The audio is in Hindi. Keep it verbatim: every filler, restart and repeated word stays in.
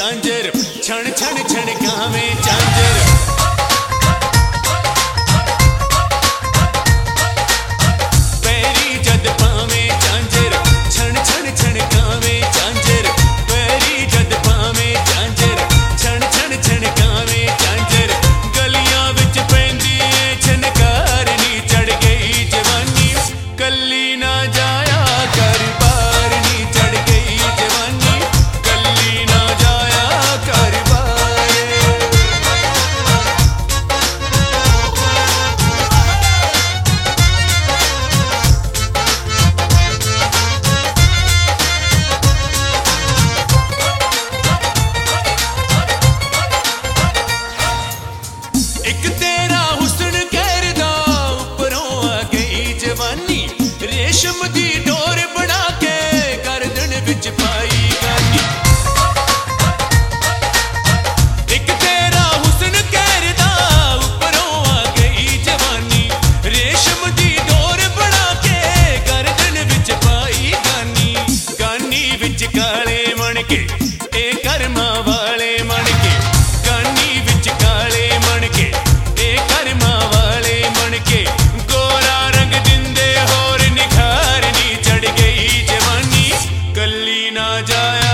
झांझर छण छण छण गावे झांझर। पैरी जद पावे झांझर छण छण छण गावे झांझर। पैरी जद पावे झांझर छण छण छण गावे झांझर। गलियां विच पैंदी छनकार नी चढ़ गई जवानी कल्ली ना जाया कर पार नी चढ़ गई जवानी कल्ली ना जाया कर पार। एक तेरा हुस्न कहरदा उपरों आ गई जवानी रेशम दी डोर बना के गर्दन विच पाई गानी। एक तेरा हुस्न कहरदा उपरों आ गई जवानी रेशम दी डोर बना के गर्दन विच पाई गानी। गानी विच काले मन के ए कर्मा वाले मन के गानी विच काले मन के ए कर्मा वाले मन के गोरा रंग दिंदे होर निखार नी चढ़ गई जवानी कल्ली ना जाया